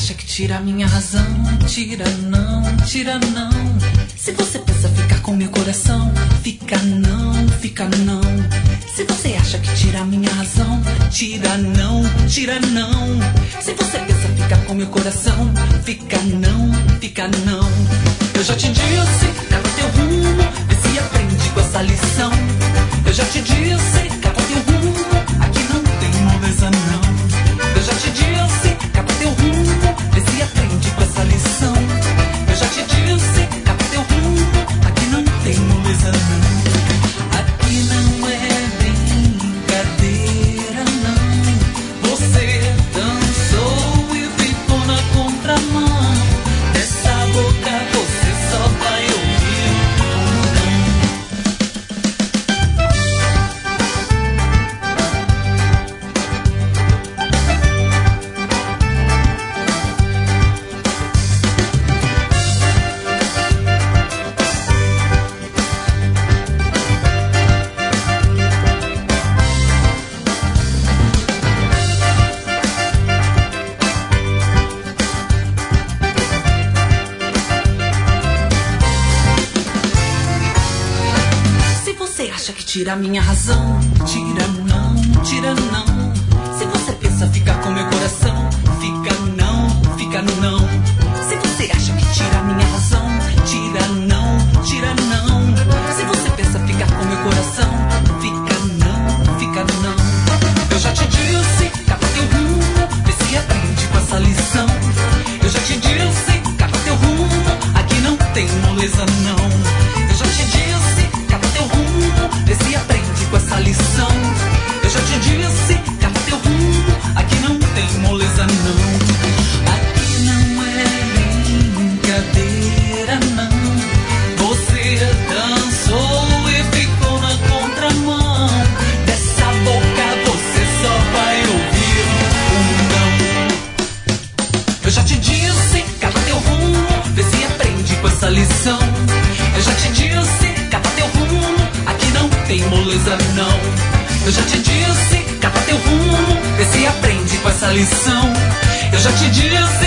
acha que tira a minha razão, tira não, tira não. Se você pensa ficar com meu coração, fica não, fica não. Se você acha que tira a minha razão, tira não, tira não. Se você pensa ficar com meu coração, fica não, fica não. Eu já te disse, cava teu rumo, vê se aprende com essa lição. Eu já te disse, cava teu rumo, aqui não tem moleza não. Eu já te disse, cava teu rumo, vê se aprende com essa lição. Eu já te disse, cava teu rumo, aqui não tem moleza não. Aqui não é brincadeira não. Você dançou e ficou na contramão. Dessa boca você só vai ouvir tira a minha razão, tira não, tira não. Se você pensa ficar com meu coração, fica não, fica não. Se você acha que tira a minha razão, tira não, tira não. Se você pensa ficar com meu coração, fica não, fica não. Eu já te disse, cava teu rumo, vê se aprende com essa lição. Eu já te disse, cava teu rumo, aqui não tem moleza não. Eu já te disse, cava teu rumo, vê se aprende com essa lição. Eu já te disse, cava teu rumo, aqui não tem moleza não. Aqui não é brincadeira não. Você dançou e ficou na contramão. Dessa boca você só vai ouvir um não. Eu já te disse, cava teu rumo, vê se aprende com essa lição. Eu já te disse, cava teu rumo, aqui não tem moleza não. Eu já te disse, cava teu rumo, vê se aprende com essa lição. Eu já te disse,